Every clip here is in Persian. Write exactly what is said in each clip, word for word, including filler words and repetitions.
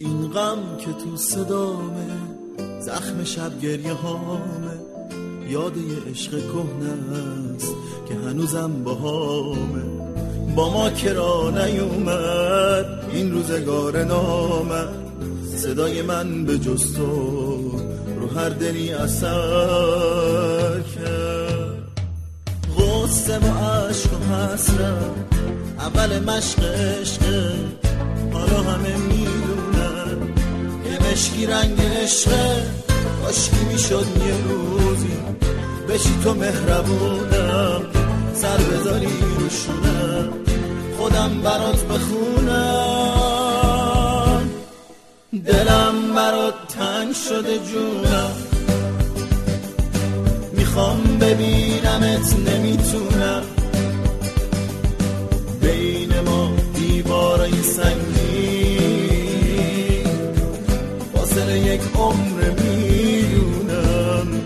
این غم که تو صدامه، زخم شب گریه هامه، یاد یه عشق کهنه است که هنوزم باهامه. با ما کرا نیومد این روزگار نامد، صدای من به جز تو رو هر دلی اثر کرد. غصه و عشق و حسرت اول مشق عشقه، حالا همه میدونن یه مشکی رنگ عشقه. کاشکی میشد یه روزی بشی تو مهربونم، سر بذاری روشونم، خودم برات بخونم. دلم برات تنگ شده جونم، میخوام ببینمت نمیتونم. بین ما دیوارای سنگی، فاصله یک عمر میدونم.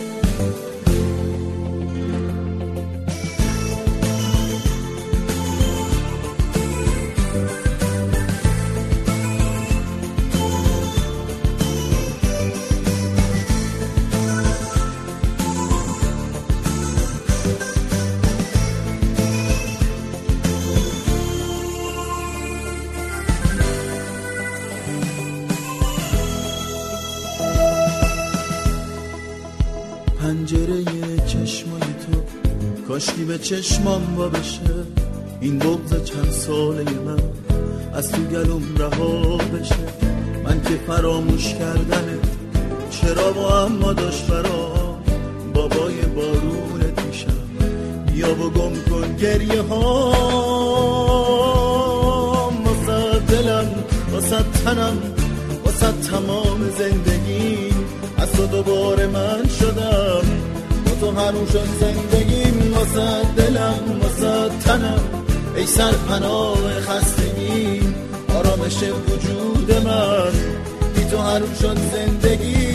پنجره چشمای تو کاشکی به چشمام وا بشه. این بغض چند ساله من از تو گلوم رها بشه. من که فراموش کردنه چرا با اما داشت برام، بابای بارونت میشم. بیا و گم کن گریه ها، واسه دلم، واسه تنم، واسه تمام زندگی. از تو دوباره من شدم، با تو حروم شد زندگیم. واسه دلم، واسه تنم، ای سرپناه خستگی، آرامش وجود من. بی تو حروم شد زندگی.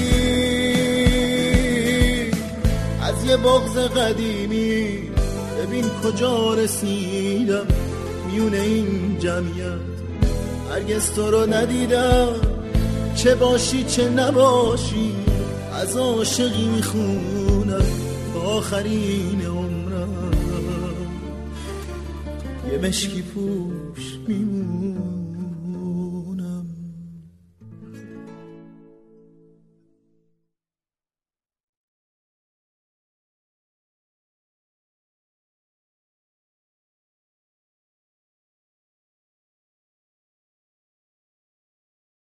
از یه بغض قدیمی ببین کجا رسیدم، میونه این جمعیت هرگز تو رو ندیدم. چه باشی چه نباشی از عاشقی میخونم تا آخرین عمرم. یه مشکی پوش میمونم.